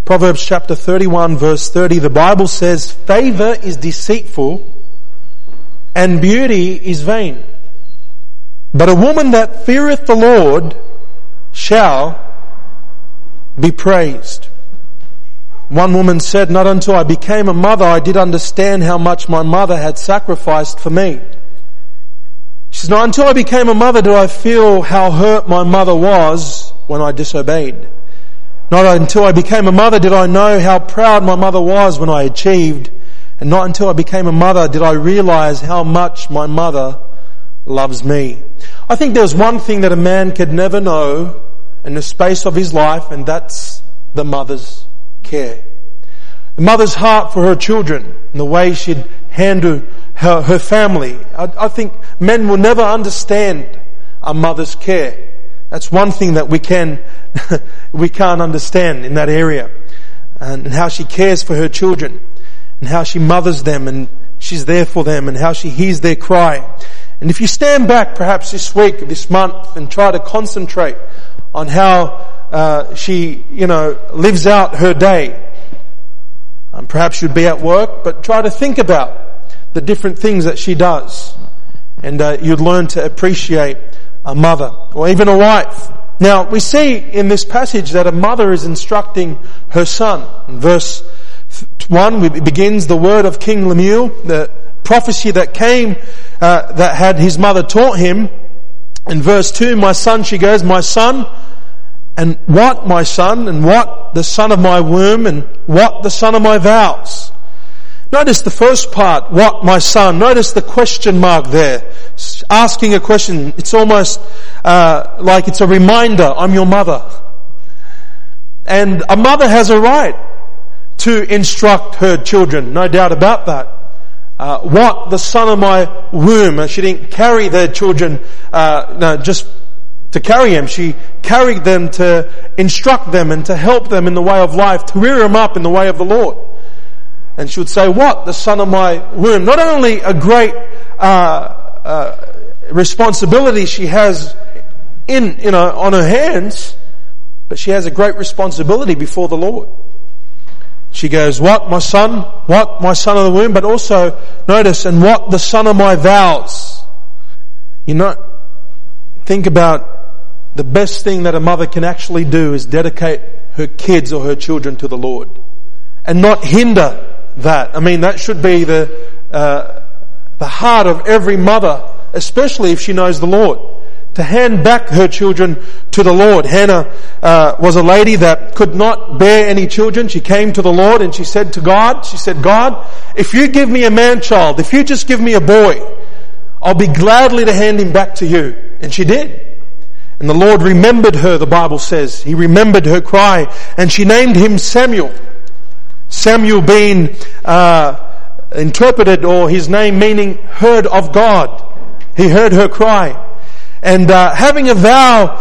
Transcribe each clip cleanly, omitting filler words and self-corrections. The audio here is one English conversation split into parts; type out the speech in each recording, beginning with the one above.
Proverbs chapter 31 verse 30, the Bible says, "Favor is deceitful and beauty is vain. But a woman that feareth the Lord shall be praised." One woman said, "Not until I became a mother I did understand how much my mother had sacrificed for me." She says, "Not until I became a mother did I feel how hurt my mother was when I disobeyed. Not until I became a mother did I know how proud my mother was when I achieved. And not until I became a mother did I realize how much my mother loves me." I think there's one thing that a man could never know in the space of his life, and that's the mother's care. The mother's heart for her children and the way she'd handle her family. I think men will never understand a mother's care. That's one thing that we can't understand in that area. And how she cares for her children, and how she mothers them, and she's there for them, and how she hears their cry. And if you stand back perhaps this week, this month, and try to concentrate on how she, lives out her day, perhaps you'd be at work, but try to think about the different things that she does, and you'd learn to appreciate a mother, or even a wife. Now, we see in this passage that a mother is instructing her son. In verse 1, it begins the word of King Lemuel, the prophecy that came, that had his mother taught him. In verse 2, "My son," she goes, "My son, and what my son, and what the son of my womb, and what the son of my vows." Notice the first part, "what my son." Notice the question mark there. Asking a question. It's almost like it's a reminder, I'm your mother. And a mother has a right to instruct her children, no doubt about that. What the son of my womb. She didn't carry their children just to carry them. She carried them to instruct them and to help them in the way of life, to rear them up in the way of the Lord. And she would say, "What? The son of my womb." Not only a great responsibility she has on her hands, but she has a great responsibility before the Lord. She goes, "What my son of the womb," but also notice, "and what the son of my vows." Think about the best thing that a mother can actually do is dedicate her kids or her children to the Lord, and not hinder that. That should be the heart of every mother, especially if she knows the Lord, to hand back her children to the Lord. Hannah was a lady that could not bear any children. She came to the Lord and she said, "God, if you give me a man-child, if you just give me a boy, I'll be gladly to hand him back to you." And she did. And the Lord remembered her, the Bible says. He remembered her cry, and she named him Samuel. Samuel being interpreted, or his name meaning heard of God. He heard her cry. And having a vow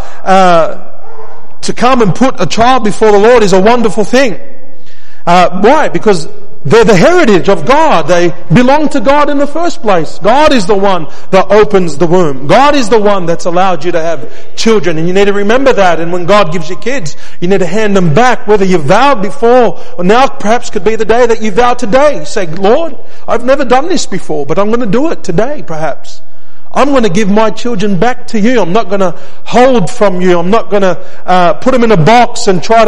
to come and put a child before the Lord is a wonderful thing. Why? Because they're the heritage of God. They belong to God in the first place. God is the one that opens the womb. God is the one that's allowed you to have children. And you need to remember that. And when God gives you kids, you need to hand them back. Whether you vowed before, or now perhaps could be the day that you vow today. You say, "Lord, I've never done this before, but I'm going to do it today perhaps. I'm going to give my children back to you. I'm not going to hold from you. I'm not going to put them in a box and try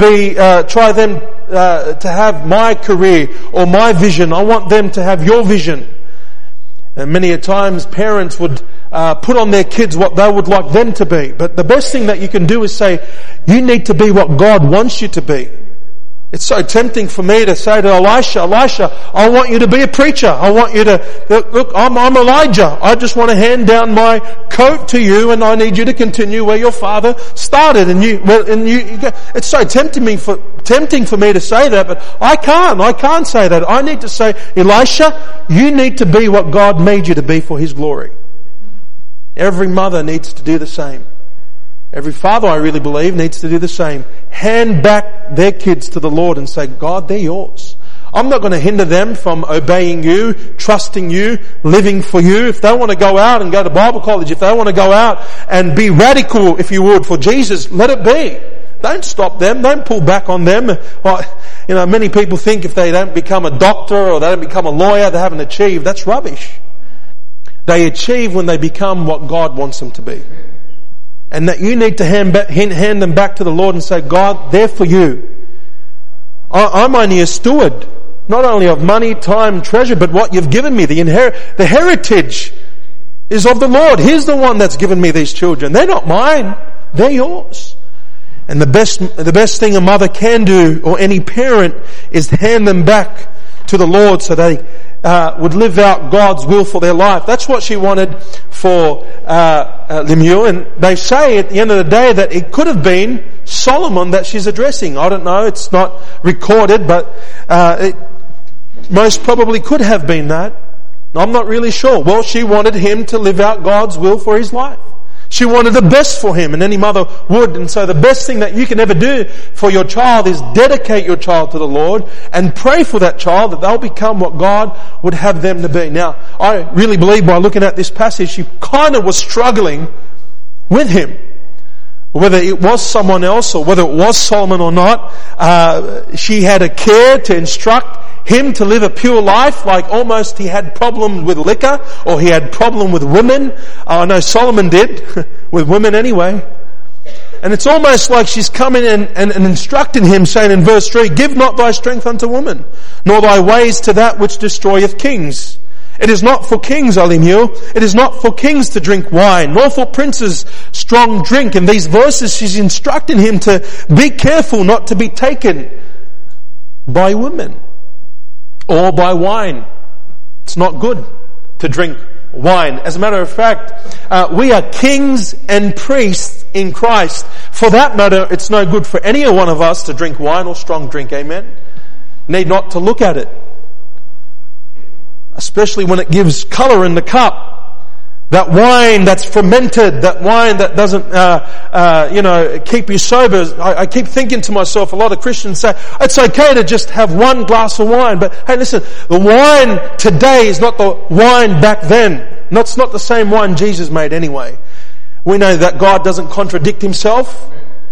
them to have my career or my vision. I want them to have your vision." And many a times parents would put on their kids what they would like them to be. But the best thing that you can do is say, "You need to be what God wants you to be." It's so tempting for me to say to Elisha, "I want you to be a preacher. I want you to, look, I'm Elijah. I just want to hand down my coat to you, and I need you to continue where your father started." It's so tempting for me to say that, but I can't say that. I need to say, "Elisha, you need to be what God made you to be for His glory." Every mother needs to do the same. Every father, I really believe, needs to do the same. Hand back their kids to the Lord and say, "God, they're yours. I'm not going to hinder them from obeying you, trusting you, living for you. If they want to go out and go to Bible college, if they want to go out and be radical, if you would, for Jesus, let it be. Don't stop them. Don't pull back on them. Many people think if they don't become a doctor or they don't become a lawyer, they haven't achieved. That's rubbish. They achieve when they become what God wants them to be. And that you need to hand them back to the Lord and say, God, they're for you. I'm only a steward, not only of money, time, treasure, but what you've given me. The heritage is of the Lord. He's the one that's given me these children. They're not mine. They're yours. And the best thing a mother can do, or any parent, is hand them back to the Lord so they would live out God's will for their life. That's what she wanted for Lemuel. And they say at the end of the day that it could have been Solomon that she's addressing. I don't know. It's not recorded, but it most probably could have been that. I'm not really sure. Well, she wanted him to live out God's will for his life. She wanted the best for him, and any mother would. And so the best thing that you can ever do for your child is dedicate your child to the Lord and pray for that child that they'll become what God would have them to be. Now, I really believe by looking at this passage, she kind of was struggling with him. Whether it was someone else or whether it was Solomon or not, she had a care to instruct him to live a pure life, like almost he had problem with liquor or he had problem with women. I know Solomon did, with women anyway. And it's almost like she's coming and instructing him, saying in verse 3, give not thy strength unto woman, nor thy ways to that which destroyeth kings. It is not for kings, O Lemuel, it is not for kings to drink wine, nor for princes strong drink. In these verses she's instructing him to be careful not to be taken by women or by wine. It's not good to drink wine. As a matter of fact, we are kings and priests in Christ. For that matter, it's no good for any one of us to drink wine or strong drink. Amen? Need not to look at it. Especially when it gives colour in the cup. That wine that's fermented, that wine that doesn't, keep you sober. I keep thinking to myself, a lot of Christians say, it's okay to just have one glass of wine. But hey, listen, the wine today is not the wine back then. It's not the same wine Jesus made anyway. We know that God doesn't contradict himself.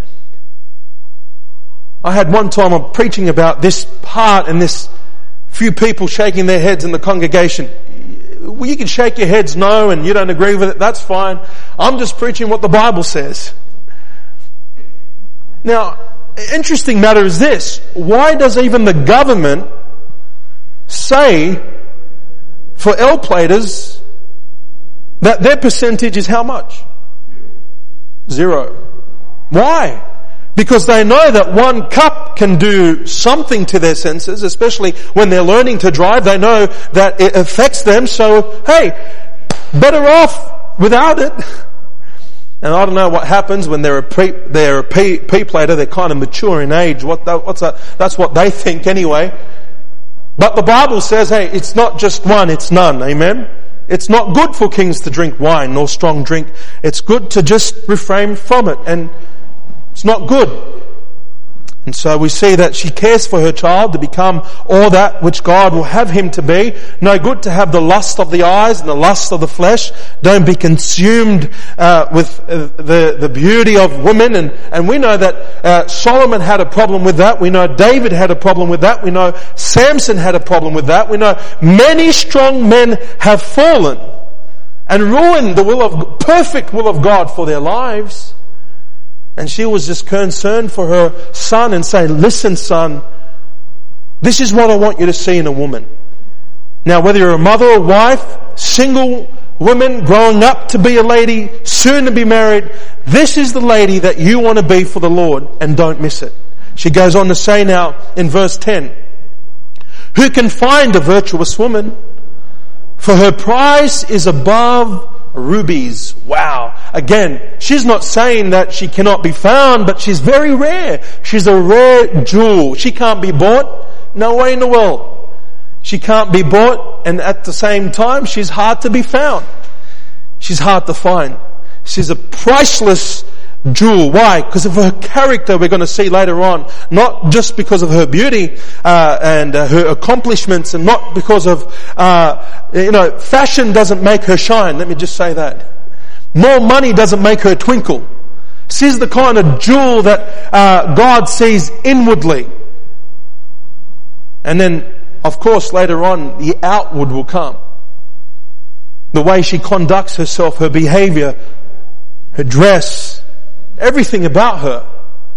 I had one time I'm preaching about this part and this few people shaking their heads in the congregation. Well, you can shake your heads no and you don't agree with it, that's fine. I'm just preaching what the Bible says. Now, interesting matter is this. Why does even the government say for L platers that their percentage is how much? 0. Why? Because they know that one cup can do something to their senses, especially when they're learning to drive. They know that it affects them, so hey, better off without it. And I don't know what happens when they're a P-plater, they're kind of mature in age. That's what they think anyway. But the Bible says, hey, it's not just one, it's none. Amen? It's not good for kings to drink wine nor strong drink. It's good to just refrain from it. And it's not good. And so we see that she cares for her child to become all that which God will have him to be. No good to have the lust of the eyes and the lust of the flesh. Don't be consumed with the beauty of women. And we know that Solomon had a problem with that. We know David had a problem with that. We know Samson had a problem with that. We know many strong men have fallen and ruined the perfect will of God for their lives. And she was just concerned for her son and saying, listen, son, this is what I want you to see in a woman. Now, whether you're a mother or wife, single woman, growing up to be a lady, soon to be married, this is the lady that you want to be for the Lord, and don't miss it. She goes on to say now in verse 10, who can find a virtuous woman? For her price is above rubies. Wow. Again, she's not saying that she cannot be found, but she's very rare. She's a rare jewel. She can't be bought. No way in the world. She can't be bought, and at the same time, she's hard to be found. She's hard to find. She's a priceless jewel. Why? Because of her character, we're going to see later on. Not just because of her beauty and her accomplishments, and not because of fashion doesn't make her shine. Let me just say that. More money doesn't make her twinkle. She's the kind of jewel that God sees inwardly. And then, of course, later on, the outward will come. The way she conducts herself, her behavior, her dress, everything about her.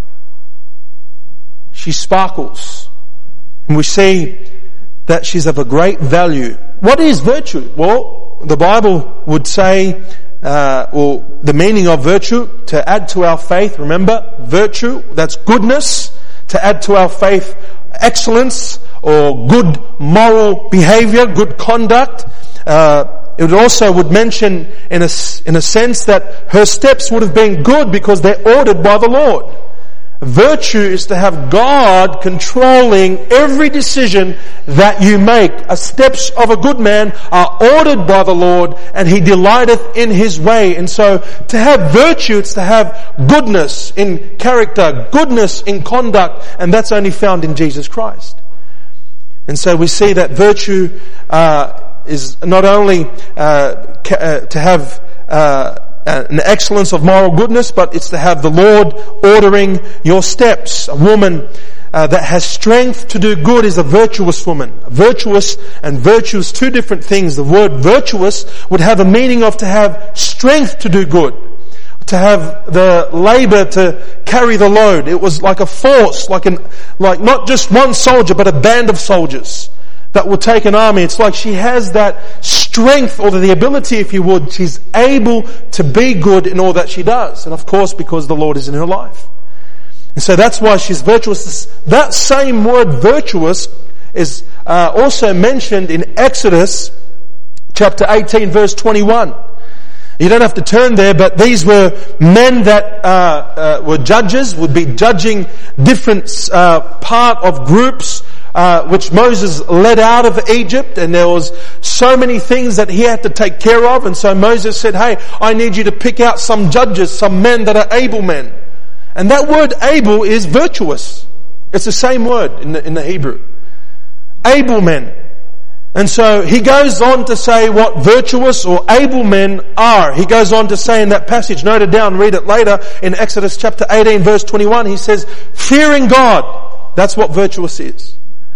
She sparkles. And we see that she's of a great value. What is virtue? Well, the Bible would say, the meaning of virtue, to add to our faith. Remember, virtue, that's goodness. To add to our faith, excellence or good moral behavior, good conduct. It also would mention in a sense that her steps would have been good because they're ordered by the Lord. Virtue is to have God controlling every decision that you make. The steps of a good man are ordered by the Lord, and He delighteth in His way. And so to have virtue, it's to have goodness in character, goodness in conduct, and that's only found in Jesus Christ. And so we see that virtue is not only to have an excellence of moral goodness, but it's to have the Lord ordering your steps. A woman that has strength to do good is a virtuous woman. Virtuous and virtuous, two different things. The word virtuous would have a meaning of to have strength to do good, to have the labor to carry the load. It was like a force, like not just one soldier, but a band of soldiers that will take an army. It's like she has that strength, or the ability, if you would. She's able to be good in all that she does. And of course, because the Lord is in her life. And so that's why she's virtuous. That same word virtuous is also mentioned in Exodus chapter 18 verse 21. You don't have to turn there, but these were men that were judges, would be judging different part of groups which Moses led out of Egypt, and there was so many things that he had to take care of. And so Moses said, hey, I need you to pick out some judges, some men that are able men. And that word able is virtuous. It's the same word in the Hebrew. Able men. And so he goes on to say what virtuous or able men are. He goes on to say in that passage, note it down, read it later, in Exodus chapter 18 verse 21, he says, fearing God. That's what virtuous is.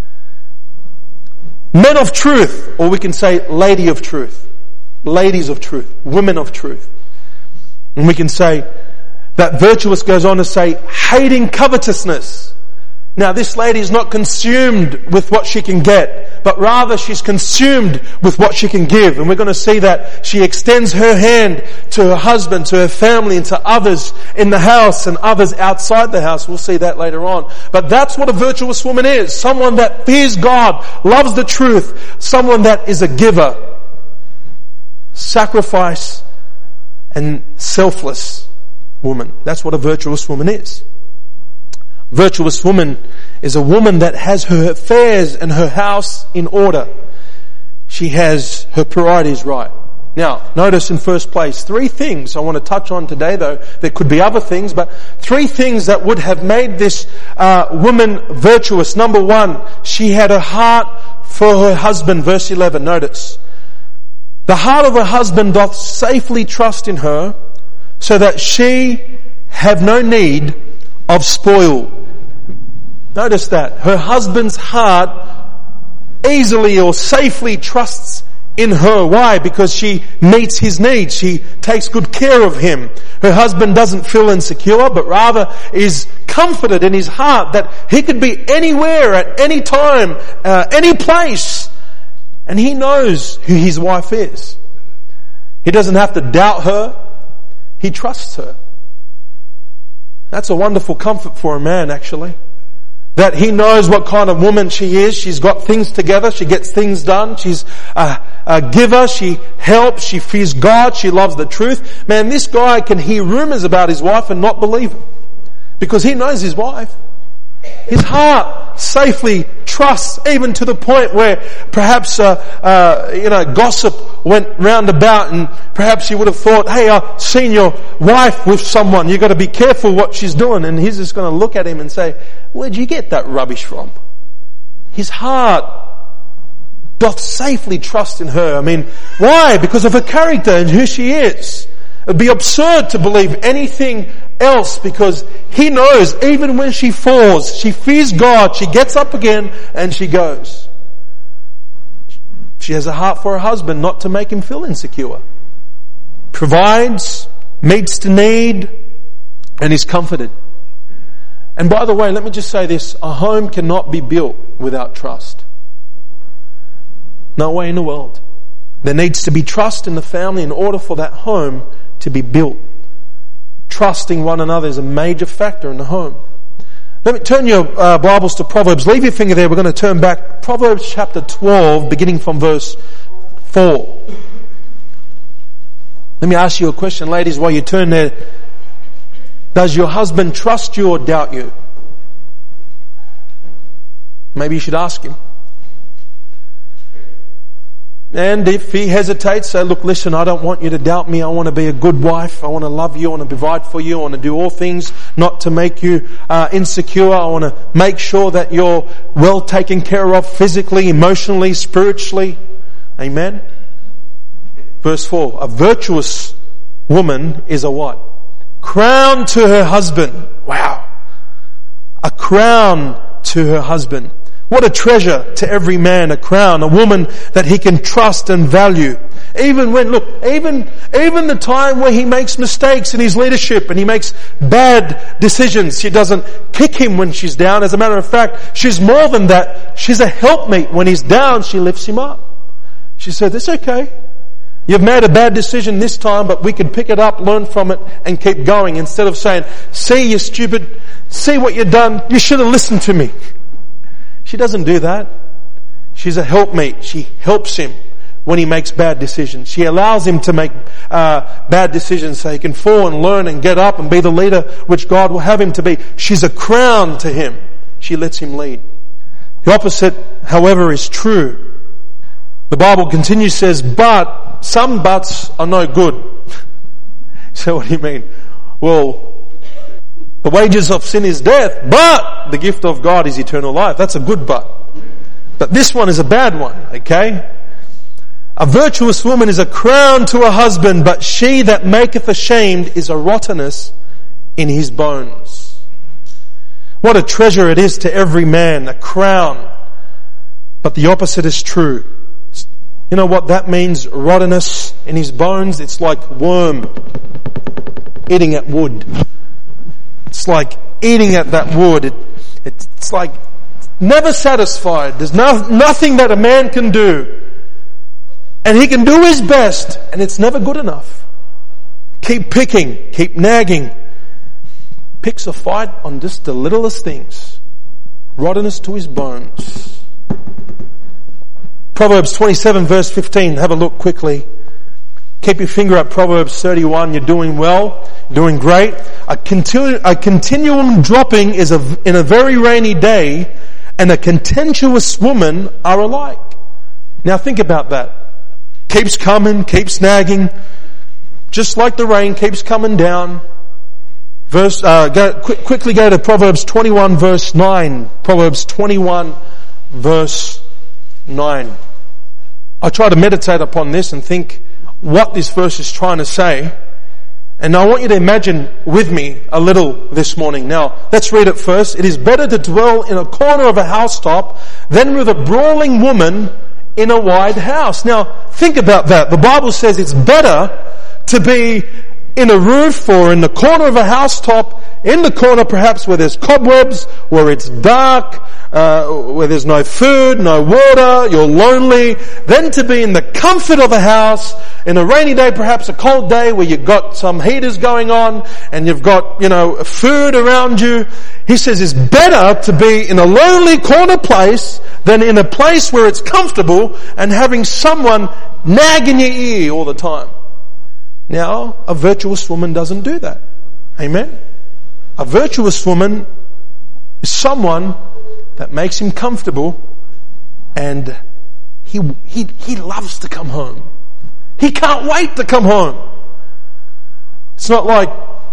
Men of truth, or we can say lady of truth. Ladies of truth. Women of truth. And we can say that virtuous goes on to say hating covetousness. Now this lady is not consumed with what she can get, but rather she's consumed with what she can give. And we're going to see that she extends her hand to her husband, to her family, and to others in the house and others outside the house. We'll see that later on. But that's what a virtuous woman is. Someone that fears God, loves the truth, someone that is a giver. Sacrifice and selfless woman. That's what a virtuous woman is. Virtuous woman is a woman that has her affairs and her house in order. She has her priorities right. Now, notice in first place, 3 things I want to touch on today, though there could be other things, but 3 things that would have made this woman virtuous. Number 1, she had a heart for her husband. Verse 11, notice. The heart of her husband doth safely trust in her, so that she have no need of spoil. Notice that. Her husband's heart easily or safely trusts in her. Why? Because she meets his needs. She takes good care of him. Her husband doesn't feel insecure, but rather is comforted in his heart that he could be anywhere at any time, any place, and he knows who his wife is. He doesn't have to doubt her. He trusts her. That's a wonderful comfort for a man, actually. That he knows what kind of woman she is. She's got things together. She gets things done. She's a giver. She helps. She fears God. She loves the truth. Man, this guy can hear rumors about his wife and not believe it. Because he knows his wife. His heart safely trusts, even to the point where perhaps gossip went round about, and perhaps he would have thought, hey, I've seen your wife with someone, you've got to be careful what she's doing. And he's just going to look at him and say, where'd you get that rubbish from? His heart doth safely trust in her. I mean, why? Because of her character and who she is. It'd be absurd to believe anything else, because he knows even when she falls, she fears God, she gets up again and she goes. She has a heart for her husband, not to make him feel insecure. Provides, meets the need, and is comforted. And by the way, let me just say this, a home cannot be built without trust. No way in the world. There needs to be trust in the family in order for that home to be built. Trusting one another is a major factor in the home. Let me turn your Bibles to Proverbs. Leave your finger there. We're going to turn back. Proverbs chapter 12, beginning from verse 4. Let me ask you a question, ladies, while you turn there. Does your husband trust you or doubt you? Maybe you should ask him. And if he hesitates, say, look, listen, I don't want you to doubt me. I want to be a good wife. I want to love you. I want to provide for you. I want to do all things not to make you insecure. I want to make sure that you're well taken care of physically, emotionally, spiritually. Amen. Verse 4. A virtuous woman is a what? Crown to her husband. Wow. A crown to her husband. What a treasure to every man, a crown, a woman that he can trust and value. Even when, look, even the time where he makes mistakes in his leadership and he makes bad decisions, she doesn't kick him when she's down. As a matter of fact, she's more than that. She's a helpmate. When he's down, she lifts him up. She said, it's okay. You've made a bad decision this time, but we can pick it up, learn from it, and keep going. Instead of saying, see, you stupid, see what you've done, you should have listened to me. She doesn't do that. She's a helpmate. She helps him when he makes bad decisions. She allows him to make bad decisions so he can fall and learn and get up and be the leader which God will have him to be. She's a crown to him. She lets him lead. The opposite, however, is true. The Bible continues, says, but some buts are no good. So what do you mean? Well, the wages of sin is death, but the gift of God is eternal life. That's a good but. But this one is a bad one, okay? A virtuous woman is a crown to her husband, but she that maketh ashamed is a rottenness in his bones. What a treasure it is to every man, a crown. But the opposite is true. You know what that means? Rottenness in his bones. It's like worm eating at wood. It's like eating at that wood. It's like never satisfied. There's nothing that a man can do. And he can do his best, and it's never good enough. Keep picking, keep nagging. Picks a fight on just the littlest things. Rottenness to his bones. Proverbs 27 verse 15. Have a look quickly. Keep your finger at Proverbs 31. You're doing well. Doing great. A continuum dropping is in a very rainy day, and a contentious woman are alike. Now think about that. Keeps coming, keeps nagging, just like the rain keeps coming down. Quickly go to Proverbs 21 verse 9. Proverbs 21 verse 9. I try to meditate upon this and think what this verse is trying to say. And I want you to imagine with me a little this morning. Now, let's read it first. It is better to dwell in a corner of a housetop than with a brawling woman in a wide house. Now, think about that. The Bible says it's better to be in a roof or in the corner of a housetop, in the corner perhaps where there's cobwebs, where it's dark, where there's no food, no water, you're lonely, than to be in the comfort of a house, in a rainy day, perhaps a cold day where you've got some heaters going on and you've got, food around you. He says it's better to be in a lonely corner place than in a place where it's comfortable and having someone nag in your ear all the time. Now, a virtuous woman doesn't do that. Amen? A virtuous woman is someone that makes him comfortable, and he loves to come home. He can't wait to come home. It's not like,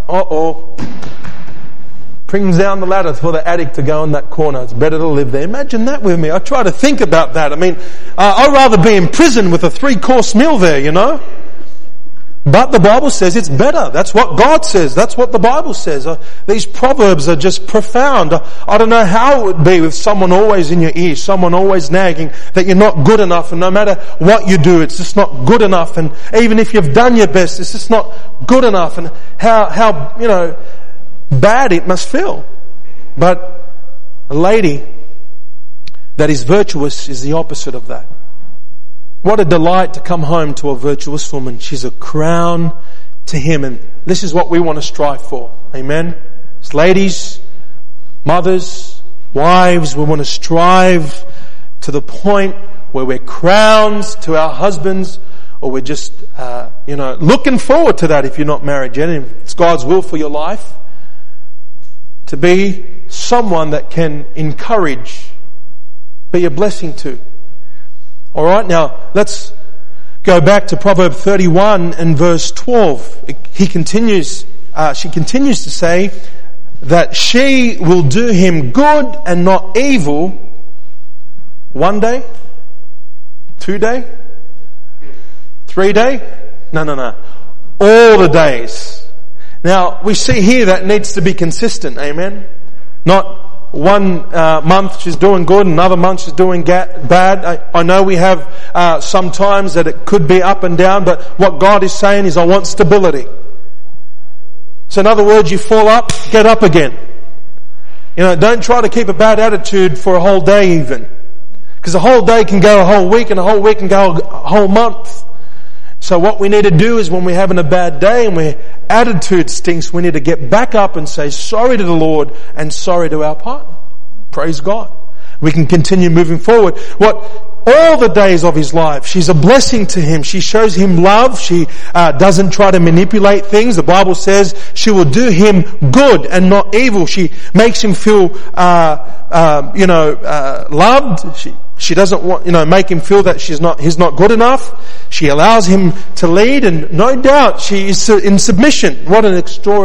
brings down the ladder for the attic to go in that corner. It's better to live there. Imagine that with me. I try to think about that. I mean, I'd rather be in prison with a 3-course meal there, But the Bible says it's better. That's what God says. That's what the Bible says. These proverbs are just profound. I don't know how it would be with someone always in your ear, someone always nagging that you're not good enough, and no matter what you do, it's just not good enough. And even if you've done your best, it's just not good enough. And how bad it must feel. But a lady that is virtuous is the opposite of that. What a delight to come home to a virtuous woman. She's a crown to him, and this is what we want to strive for. Amen? As ladies, mothers, wives, we want to strive to the point where we're crowns to our husbands, or we're just, looking forward to that if you're not married yet, and it's God's will for your life, to be someone that can encourage, be a blessing to. Alright, now let's go back to Proverb 31 and verse 12. She continues to say that she will do him good and not evil 1 day, 2 day, 3 day? No. All the days. Now, we see here that needs to be consistent, amen? Not one month she's doing good, another month she's doing bad. I know we have sometimes that it could be up and down, but what God is saying is, I want stability. So in other words, you fall up, get up again. Don't try to keep a bad attitude for a whole day even. Because a whole day can go a whole week, and a whole week can go a whole month. So what we need to do is, when we're having a bad day and our attitude stinks, we need to get back up and say sorry to the Lord and sorry to our partner. Praise God. We can continue moving forward. All the days of his life, she's a blessing to him. She shows him love. She doesn't try to manipulate things. The Bible says she will do him good and not evil. She makes him feel, loved. She doesn't want, make him feel that he's not good enough. She allows him to lead, and no doubt she is in submission. What an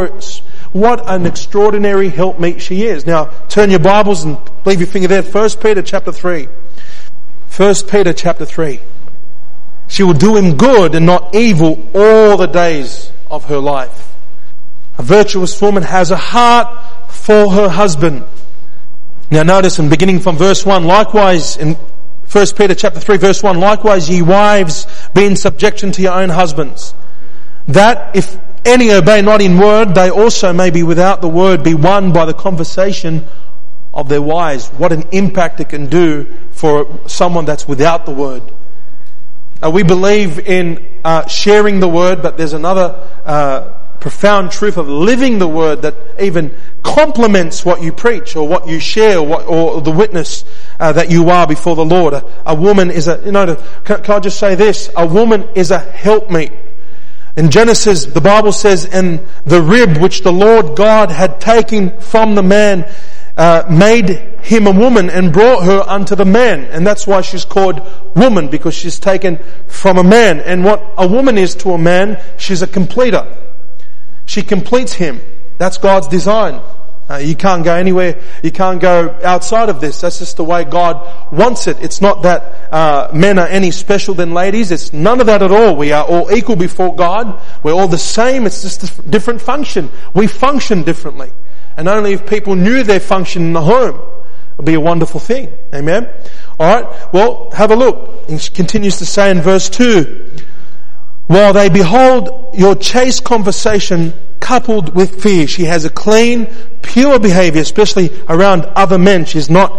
extraordinary helpmeet she is. Now, turn your Bibles and leave your finger there. 1 Peter chapter 3. 1 Peter chapter 3. She will do him good and not evil all the days of her life. A virtuous woman has a heart for her husband. Now notice, in beginning from verse 1, likewise, in 1 Peter chapter 3 verse 1, likewise ye wives, be in subjection to your own husbands, that if any obey not in word, they also may be without the word be won by the conversation of their wives. What an impact it can do for someone that's without the word. We believe in sharing the word, but there's another profound truth of living the word that even complements what you preach or what you share or the witness that you are before the Lord. A woman is can I just say this? A woman is a helpmeet. In Genesis, the Bible says, and the rib which the Lord God had taken from the man made him a woman and brought her unto the man. And that's why she's called woman, because she's taken from a man. And what a woman is to a man, she's a completer. She completes him. That's God's design. You can't go anywhere. You can't go outside of this. That's just the way God wants it. It's not that men are any special than ladies. It's none of that at all. We are all equal before God. We're all the same. It's just a different function. We function differently. And only if people knew their function in the home, it would be a wonderful thing. Amen? Alright, well, have a look. He continues to say in verse 2, while they behold your chaste conversation coupled with fear. She has a clean, pure behavior, especially around other men. She's not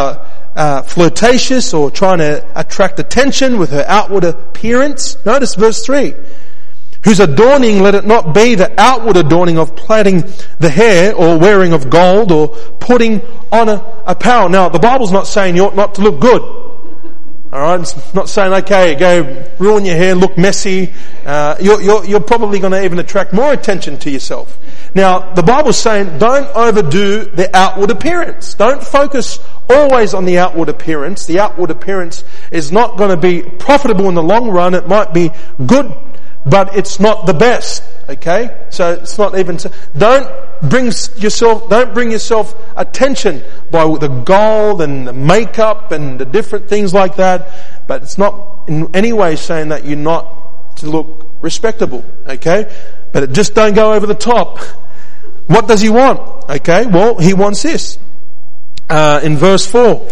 flirtatious or trying to attract attention with her outward appearance. Notice verse 3. Whose adorning, let it not be the outward adorning of plaiting the hair or wearing of gold or putting on apparel. Now, the Bible's not saying you ought not to look good. Alright, it's not saying, okay, go ruin your hair, look messy. You're probably going to even attract more attention to yourself. Now, the Bible's saying don't overdo the outward appearance. Don't focus always on the outward appearance. The outward appearance is not going to be profitable in the long run. It might be good, but it's not the best. Okay? So it's not even, don't bring yourself attention by the gold and the makeup and the different things like that. But it's not in any way saying that you're not to look respectable, okay? But just don't go over the top. What does he want? Okay, well, he wants this. In verse 4.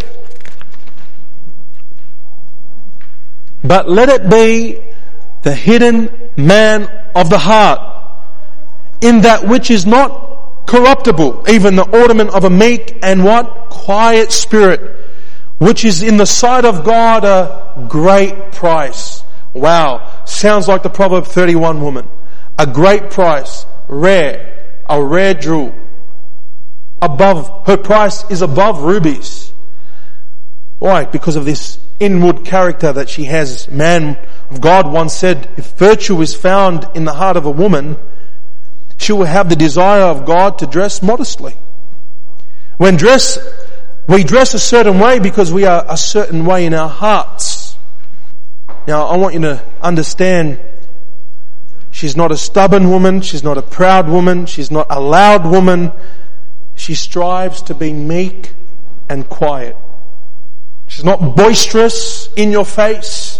But let it be the hidden man of the heart, in that which is not corruptible, even the ornament of a meek and what? Quiet spirit, which is in the sight of God a great price. Wow, sounds like the Proverb 31 woman. A great price, rare, a rare jewel. Her price is above rubies. Why? Because of this inward character that she has. Man of God once said, if virtue is found in the heart of a woman, she will have the desire of God to dress modestly. We dress a certain way because we are a certain way in our hearts. Now, I want you to understand, she's not a stubborn woman, she's not a proud woman, she's not a loud woman. She strives to be meek and quiet. She's not boisterous in your face.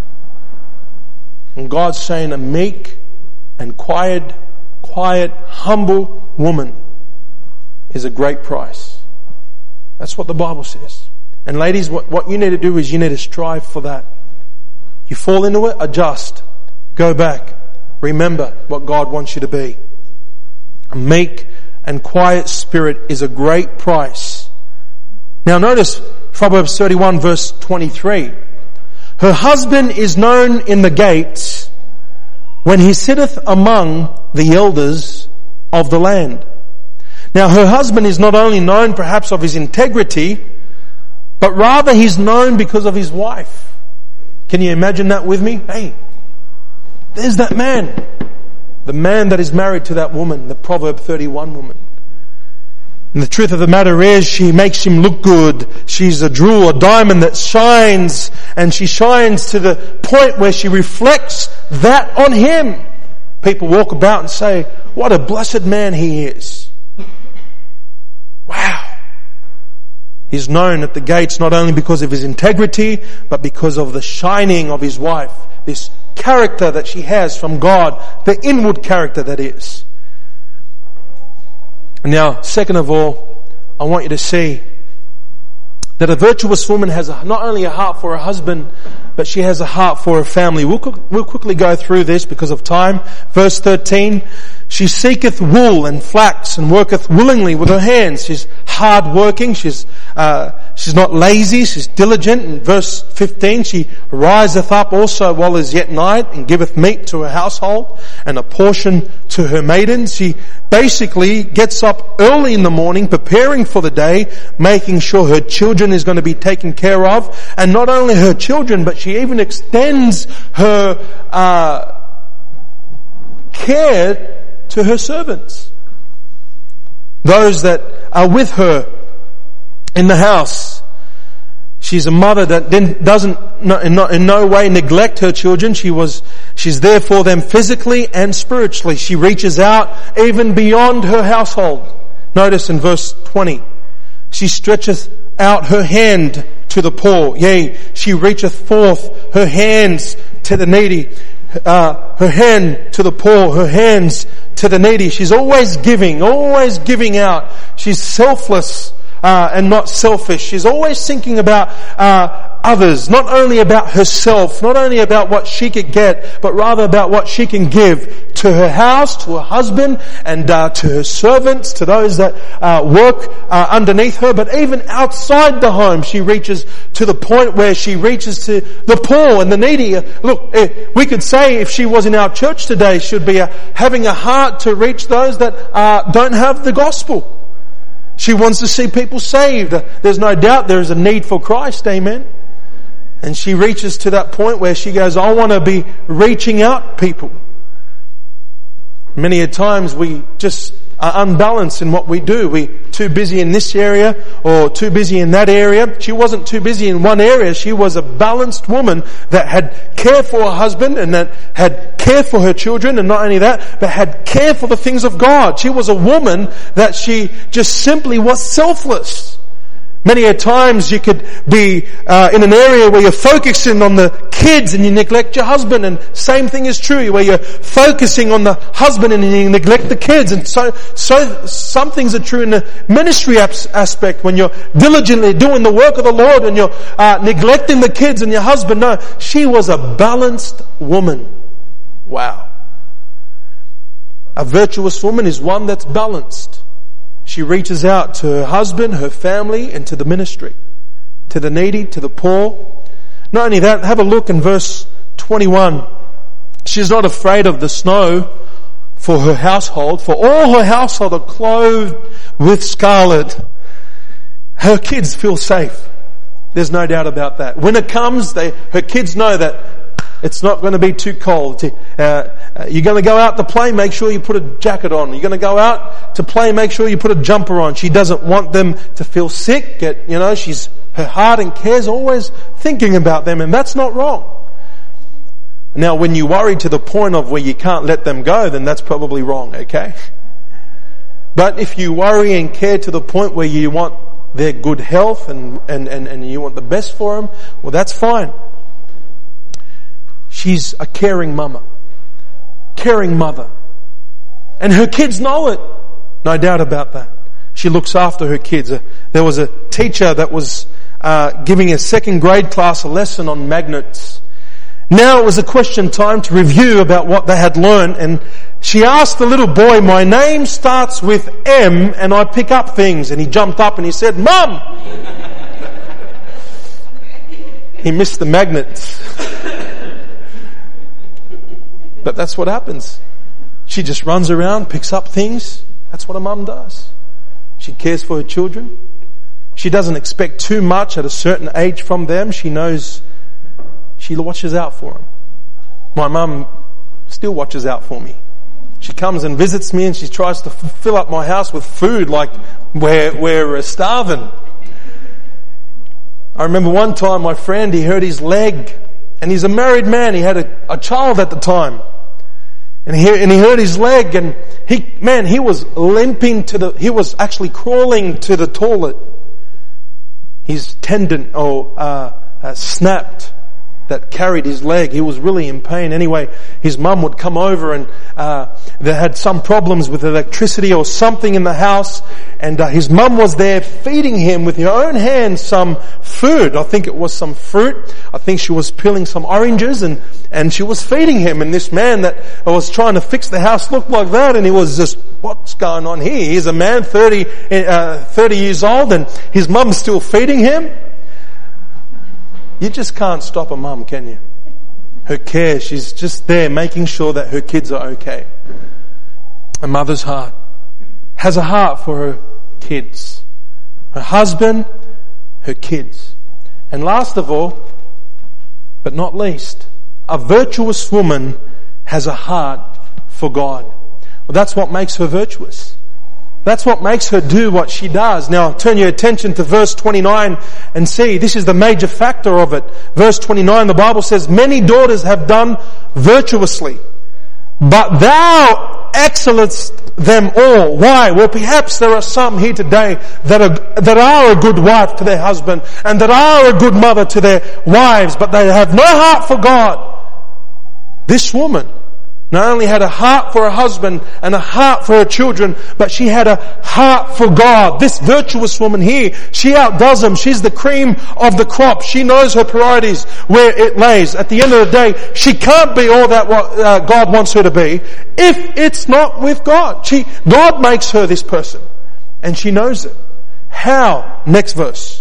And God's saying a meek and quiet, humble woman is a great price. That's what the Bible says. And ladies, what you need to do is you need to strive for that. You fall into it, adjust. Go back. Remember what God wants you to be. A meek and quiet spirit is a great price. Now notice Proverbs 31 verse 23. Her husband is known in the gates when he sitteth among the elders of the land. Now her husband is not only known perhaps of his integrity, but rather he's known because of his wife. Can you imagine that with me? Hey, there's that man. The man that is married to that woman, the Proverb 31 woman. And the truth of the matter is, she makes him look good. She's a jewel, a diamond that shines, and she shines to the point where she reflects that on him. People walk about and say, what a blessed man he is. Wow. He's known at the gates not only because of his integrity, but because of the shining of his wife. This character that she has from God, the inward character that is. And now, second of all, I want you to see that a virtuous woman has not only a heart for her husband, but she has a heart for her family. We'll quickly go through this because of time. Verse 13, she seeketh wool and flax and worketh willingly with her hands. She's hard working. She's not lazy. She's diligent. In verse 15, she riseth up also while it is yet night and giveth meat to her household and a portion to her maidens. She basically gets up early in the morning, preparing for the day, making sure her children is going to be taken care of. And not only her children, but she even extends her care to her servants. Those that are with her in the house. She's a mother that then doesn't in no way neglect her children. She's there for them physically and spiritually. She reaches out even beyond her household. Notice in verse 20, she stretcheth out her hand to the poor. Yea, she reacheth forth her hands to the needy. Her hand to the poor, her hands to the needy. She's always giving out. She's selfless and not selfish. She's always thinking about others, not only about herself, not only about what she could get, but rather about what she can give to her house, to her husband, and to her servants, to those that work underneath her. But even outside the home, she reaches to the point where she reaches to the poor and the needy. Look, we could say if she was in our church today, she'd be having a heart to reach those that don't have the gospel. She wants to see people saved. There's no doubt there is a need for Christ, amen. And she reaches to that point where she goes, I want to be reaching out people. Many a times we just are unbalanced in what we do. We're too busy in this area or too busy in that area. She wasn't too busy in one area. She was a balanced woman that had care for her husband and that had care for her children, and not only that, but had care for the things of God. She was a woman that she just simply was selfless. Many a times you could be in an area where you're focusing on the kids and you neglect your husband, and same thing is true where you're focusing on the husband and you neglect the kids. And so some things are true in the ministry aspect when you're diligently doing the work of the Lord and you're neglecting the kids and your husband. No, she was a balanced woman. Wow. A virtuous woman is one that's balanced. She reaches out to her husband, her family, and to the ministry, to the needy, to the poor. Not only that, have a look in verse 21. She's not afraid of the snow for her household, for all her household are clothed with scarlet. Her kids feel safe. There's no doubt about that. When it comes, her kids know that it's not going to be too cold. You're going to go out to play, make sure you put a jacket on. You're going to go out to play, make sure you put a jumper on. She doesn't want them to feel sick. Her heart and care's always thinking about them, and that's not wrong. Now, when you worry to the point of where you can't let them go, then that's probably wrong, okay? But if you worry and care to the point where you want their good health and you want the best for them, well, that's fine. She's a caring mother. And her kids know it. No doubt about that. She looks after her kids. There was a teacher that was giving a second grade class a lesson on magnets. Now it was a question time to review about what they had learned, and she asked the little boy, "My name starts with M and I pick up things." And he jumped up and he said, "Mum!" He missed the magnets. But that's what happens. She just runs around, picks up things. That's what a mum does. She cares for her children. She doesn't expect too much at a certain age from them. She knows she watches out for them. My mum still watches out for me. She comes and visits me and she tries to fill up my house with food like we're starving. I remember one time my friend, he hurt his leg, and he's a married man. He had a child at the time. And he hurt his leg, and he was limping he was actually crawling to the toilet. His tendon snapped that carried his leg. He was really in pain. Anyway, his mum would come over, and they had some problems with electricity or something in the house, and his mum was there feeding him with her own hands some food. I think it was some fruit. I think she was peeling some oranges, and she was feeding him. And this man that was trying to fix the house looked like that, and he was just, what's going on here? He's a man 30 years old, and his mum's still feeding him. You just can't stop a mum, can you? Her care, she's just there making sure that her kids are okay. A mother's heart has a heart for her kids, her husband, her kids. And last of all, but not least, a virtuous woman has a heart for God. Well, that's what makes her virtuous. That's what makes her do what she does. Now turn your attention to verse 29 and see, this is the major factor of it. Verse 29, the Bible says, "Many daughters have done virtuously, but thou excellest them all." Why? Well, perhaps there are some here today that are a good wife to their husband and that are a good mother to their wives, but they have no heart for God. This woman not only had a heart for her husband and a heart for her children, but she had a heart for God. This virtuous woman here, she outdoes them. She's the cream of the crop. She knows her priorities, where it lays. At the end of the day, she can't be all that what God wants her to be if it's not with God. God makes her this person, and she knows it. How? Next verse.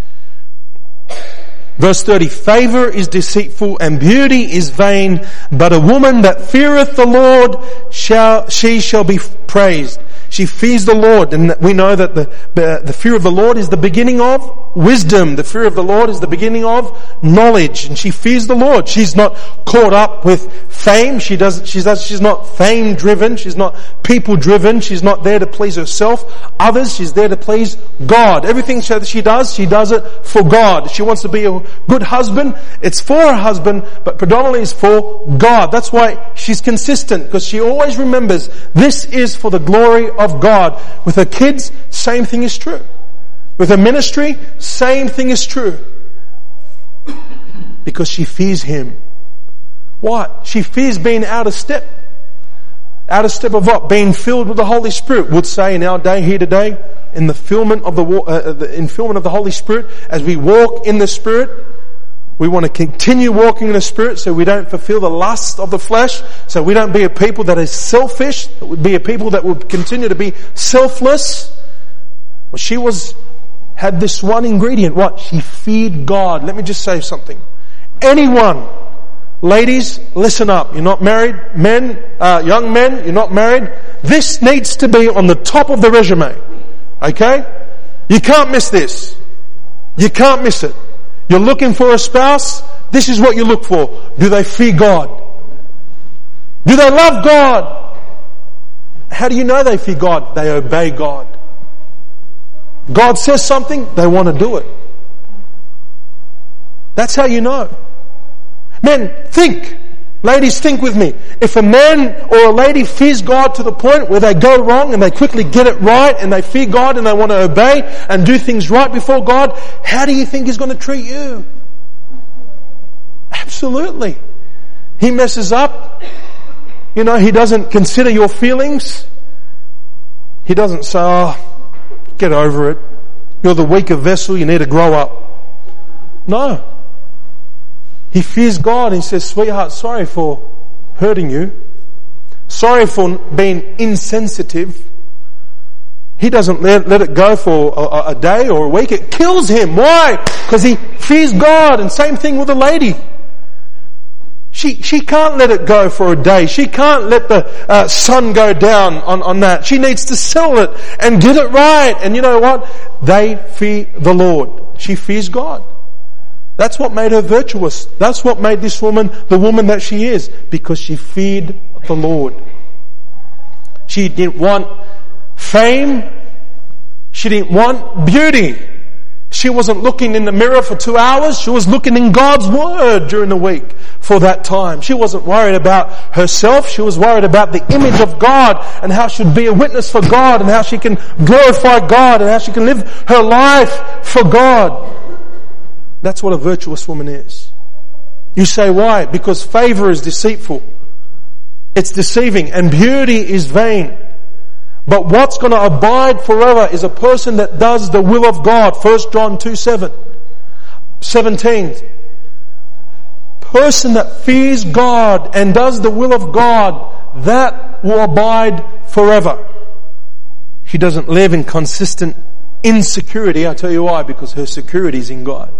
Verse 30, "Favor is deceitful and beauty is vain, but a woman that feareth the Lord shall be praised." She fears the Lord, and we know that the fear of the Lord is the beginning of wisdom. The fear of the Lord is the beginning of knowledge, and she fears the Lord. She's not caught up with fame. She's not fame driven. She's not people driven. She's not there to please herself, others. She's there to please God. Everything she does it for God. She wants to be a good husband. It's for her husband, but predominantly it's for God. That's why she's consistent, because she always remembers this is for the glory of God. With her kids, same thing is true. With her ministry, same thing is true. Because she fears Him. What? She fears being out of step. Out of step of what? Being filled with the Holy Spirit. Would say in our day here today, in the fulfillment of the Holy Spirit, as we walk in the Spirit, we want to continue walking in the Spirit so we don't fulfill the lust of the flesh, so we don't be a people that is selfish, that would be a people that would continue to be selfless. Well, she had this one ingredient. What? She feared God. Let me just say something. Anyone, ladies, listen up. You're not married. Men, young men, you're not married. This needs to be on the top of the resume. Okay? You can't miss this. You can't miss it. You're looking for a spouse. This is what you look for. Do they fear God? Do they love God? How do you know they fear God? They obey God. God says something, they want to do it. That's how you know. Men, think. Ladies, think with me. If a man or a lady fears God to the point where they go wrong and they quickly get it right and they fear God and they want to obey and do things right before God, how do you think He's going to treat you? Absolutely. He messes up. He doesn't consider your feelings. He doesn't say, get over it. You're the weaker vessel. You need to grow up. No. He fears God and he says, sweetheart, sorry for hurting you. Sorry for being insensitive. He doesn't let it go for a day or a week. It kills him. Why? Because he fears God. And same thing with the lady. She can't let it go for a day. She can't let the sun go down on that. She needs to settle it and get it right. And you know what? They fear the Lord. She fears God. That's what made her virtuous. That's what made this woman the woman that she is. Because she feared the Lord. She didn't want fame. She didn't want beauty. She wasn't looking in the mirror for 2 hours. She was looking in God's Word during the week for that time. She wasn't worried about herself. She was worried about the image of God and how she would be a witness for God and how she can glorify God and how she can live her life for God. That's what a virtuous woman is. You say why? Because favor is deceitful. It's deceiving and beauty is vain. But what's going to abide forever is a person that does the will of God. 1 John 2:17. Person that fears God and does the will of God, that will abide forever. She doesn't live in consistent insecurity. I'll tell you why. Because her security is in God.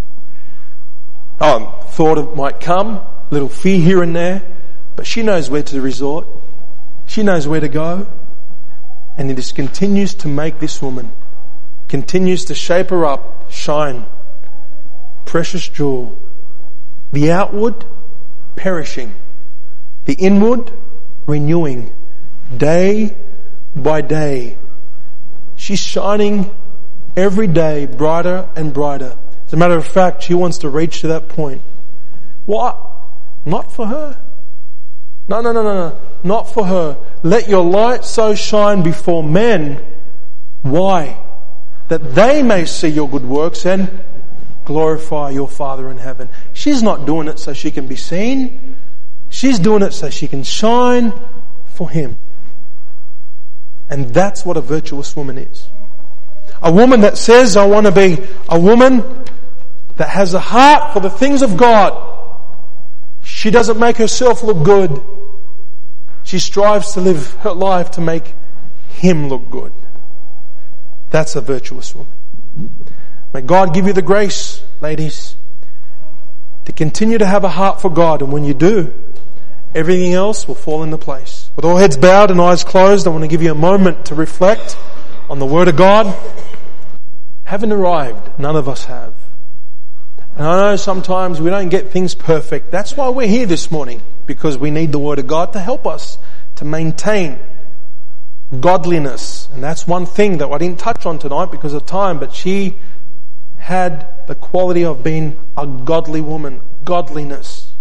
Thought it might come, little fear here and there, but she knows where to resort. She knows where to go. And it just continues to make this woman, continues to shape her up, shine, precious jewel. The outward, perishing. The inward, renewing. Day by day. She's shining every day brighter and brighter. As a matter of fact, she wants to reach to that point. What? Not for her. No. Not for her. Let your light so shine before men. Why? That they may see your good works and glorify your Father in heaven. She's not doing it so she can be seen. She's doing it so she can shine for Him. And that's what a virtuous woman is. A woman that says, I want to be a woman that has a heart for the things of God. She doesn't make herself look good. She strives to live her life to make Him look good. That's a virtuous woman. May God give you the grace, ladies, to continue to have a heart for God. And when you do, everything else will fall into place. With all heads bowed and eyes closed, I want to give you a moment to reflect on the Word of God. Haven't arrived. None of us have. And I know sometimes we don't get things perfect. That's why we're here this morning. Because we need the Word of God to help us to maintain godliness. And that's one thing that I didn't touch on tonight because of time. But she had the quality of being a godly woman. Godliness.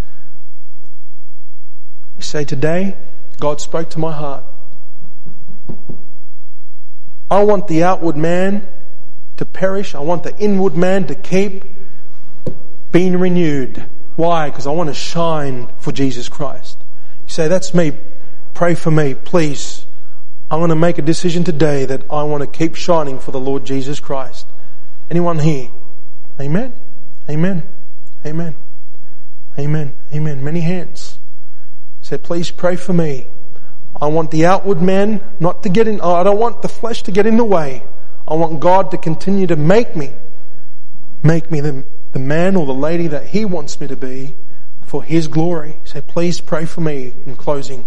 You say, today, God spoke to my heart. I want the outward man to perish. I want the inward man to keep being renewed. Why? Because I want to shine for Jesus Christ. You say, that's me. Pray for me, please. I'm going to make a decision today that I want to keep shining for the Lord Jesus Christ. Anyone here? Amen? Amen. Amen. Amen. Amen. Many hands. Say, please pray for me. I want the outward man not to get in. I don't want the flesh to get in the way. I want God to continue to make me the man or the lady that He wants me to be for His glory. Say, please pray for me in closing.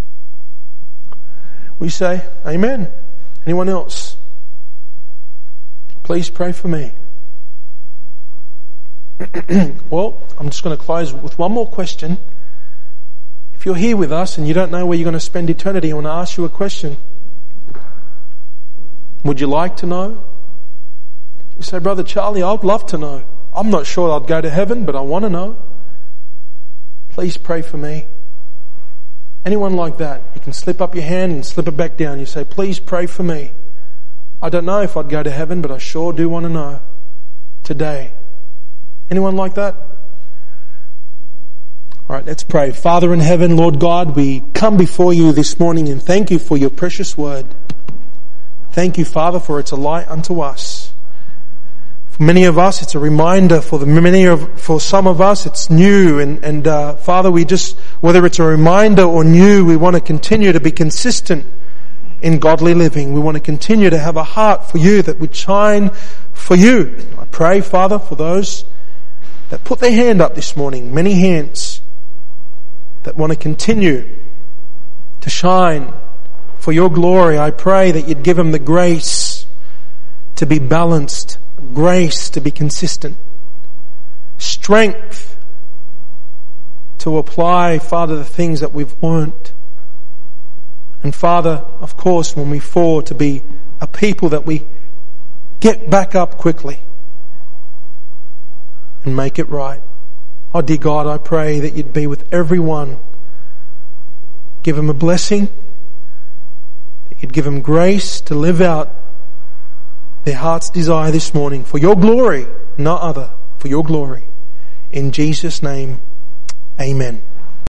We say, amen. Anyone else? Please pray for me. Well, I'm just going to close with one more question. If you're here with us and you don't know where you're going to spend eternity, I want to ask you a question. Would you like to know? You say, Brother Charlie, I'd love to know. I'm not sure I'd go to heaven, but I want to know. Please pray for me. Anyone like that? You can slip up your hand and slip it back down. You say, please pray for me. I don't know if I'd go to heaven, but I sure do want to know today. Anyone like that? All right, let's pray. Father in heaven, Lord God, we come before you this morning and thank you for your precious word. Thank you, Father, for it's a light unto us. For many of us, it's a reminder. For some of us, it's new. And Father, we just, whether it's a reminder or new, we want to continue to be consistent in godly living. We want to continue to have a heart for you that would shine for you. I pray, Father, for those that put their hand up this morning, many hands that want to continue to shine for your glory. I pray that you'd give them the grace to be balanced, grace to be consistent, strength to apply, Father, the things that we've learnt. And Father, of course, when we fall, to be a people that we get back up quickly and make it right. Oh, dear God, I pray that you'd be with everyone. Give them a blessing. That you'd give them grace to live out their heart's desire this morning for your glory, not other, for your glory. In Jesus' name, amen.